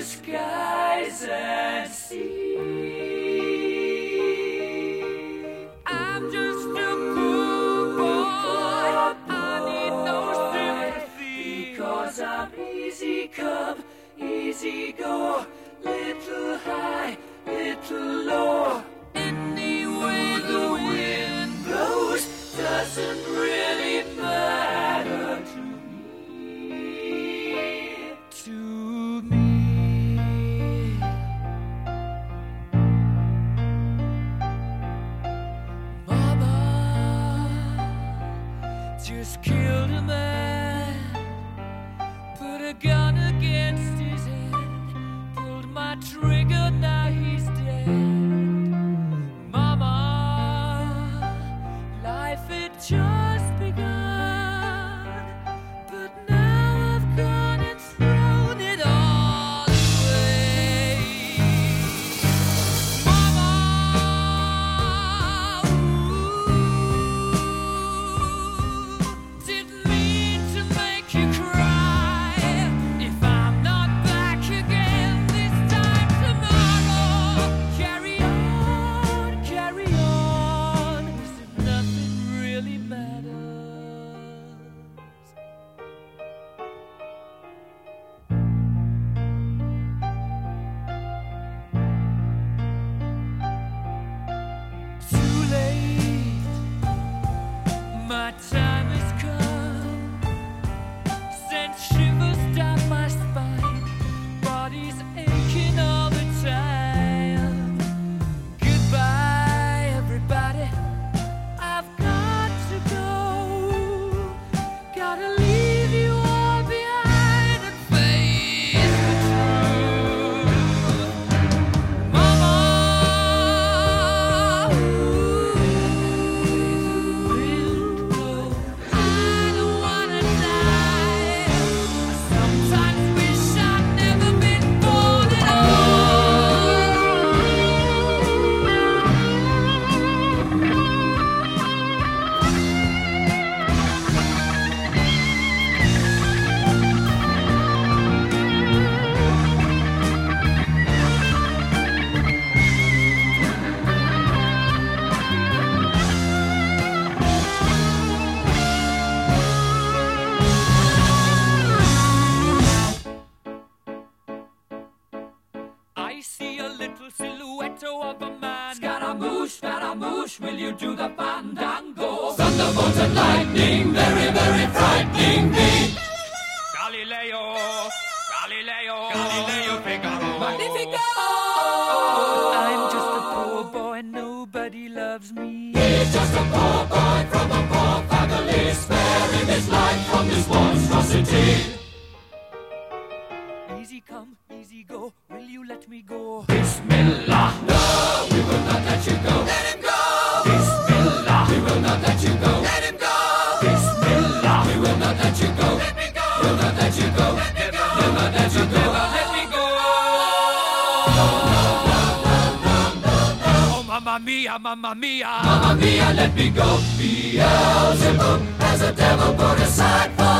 skies and sea. I'm just a poor boy, I need no sympathy, because I'm easy come, easy go, little high, little low. Any way the wind blows doesn't really matter to me. To me. Mama just killed a man, put a gun against his head, pulled my trigger, now he's dead. Mama, life had just begun, but now I've gone and thrown it all away. Mama, didn't mean to make you cry. If I'm not back again this time tomorrow, carry on, carry on, as if nothing really matters. Too late, my time has come, sent shivers down my spine, body's aching all the time. Goodbye, everybody, I've got to go, gotta leave you all behind and face the truth. Mama, I don't wanna die. I sometimes wish I'd never been born at I see a little silhouette of a man. Scaramouche, will you do the fandango? Thunderbolt and lightning, very, very frightening me. Galileo, Figaro. Magnifico! I'm just a poor boy, nobody loves me. He's just a poor boy from a poor family, sparing his life from this monstrosity. Easy come, easy go, will you let me go? Bismillah, no, we will not let you go. Let him go! Bismillah, we will not let you go. Let him go! Bismillah, we will not let you go. Let me go! We'll not let you go. Let me go! We'll not let you go. Let me go! Oh, mamma mia, mamma mia. Mamma mia, let me go. Beelzebub has a devil put aside for